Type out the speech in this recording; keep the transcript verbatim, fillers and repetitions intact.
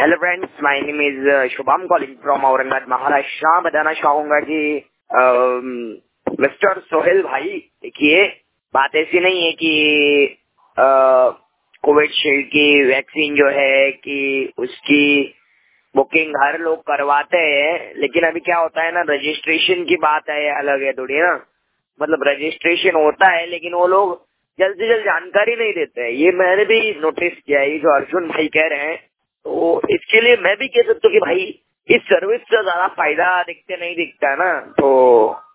Hello friends, my name is Shubham calling from Aurangabad Maharashtra. बताना चाहूंगा कि मिस्टर सोहेल भाई, देखिए बात ऐसी नहीं है कि कोविशील्ड की वैक्सीन जो है कि उसकी बुकिंग हर लोग करवाते हैं, लेकिन अभी क्या होता है ना, रजिस्ट्रेशन की बात है अलग है थोड़ी ना। मतलब रजिस्ट्रेशन होता है लेकिन वो लोग जल्द से जल्द जानकारी नहीं देते हैं। ये मैंने भी नोटिस किया है, ये जो अर्जुन भाई कह रहे हैं, तो इसके लिए मैं भी कह सकता हूँ कि भाई इस सर्विस का ज्यादा फायदा दिखते नहीं दिखता है ना। तो